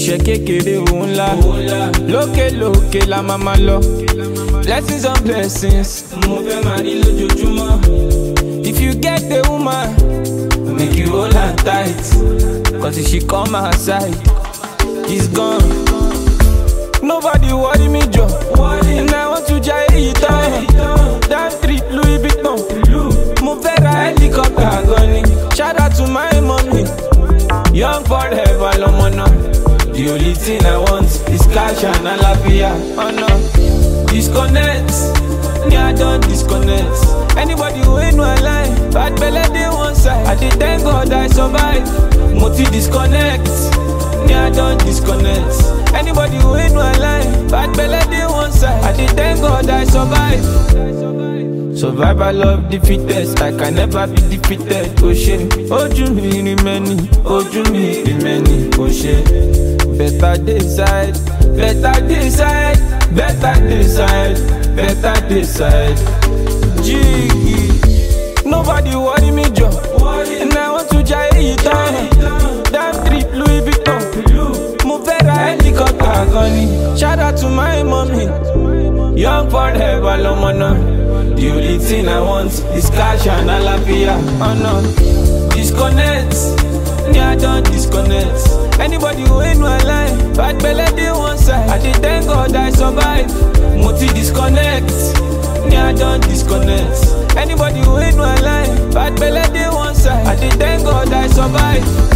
Iṣẹ́ kékeré òun ńlá, lókè lókè la máa máa lọ. Blessings on blessings, mo fẹ́ máa rí lójoojúmọ́. If you get the woman, make you hold her tight. Cause if she come outside, he's gone. Nobody worry me, Joe. And I want to jai it down. Damn trip, Louis Vuitton. Move a helicopter, gunny. Shout out to my mommy. Young forever, Lomona. The only thing I want is cash and alafia. Oh no. Disconnect. Yeah, I don't disconnect. Anybody who ain't no line, bad belly they one side. I did thank God I survive. Multi disconnect. Yeah, I don't disconnect. Anybody who ain't no line, bad belly they one side. I did thank God I survive. Survival of the fittest, I can never be defeated. Oh shit, ojú mi ni many, ojú mi ni many. Oh shit, better decide, better decide, better decide, better decide. Jiggy, nobody worry me, Joe. And I want to jai it down. Damn trip, Louis Vuitton. Move a helicopter, gunny. Shout out to my mommy. Young forever, Lomona. The only thing I want is cash and alafia. Oh no. Disconnect. Yeah, I don't disconnect. Anybody who ain't no line, bad belly they one side. I did thank God I survive. Multi disconnect. Yeah, I don't disconnect. Anybody who ain't no line, bad belly they one side. I did thank God I survive.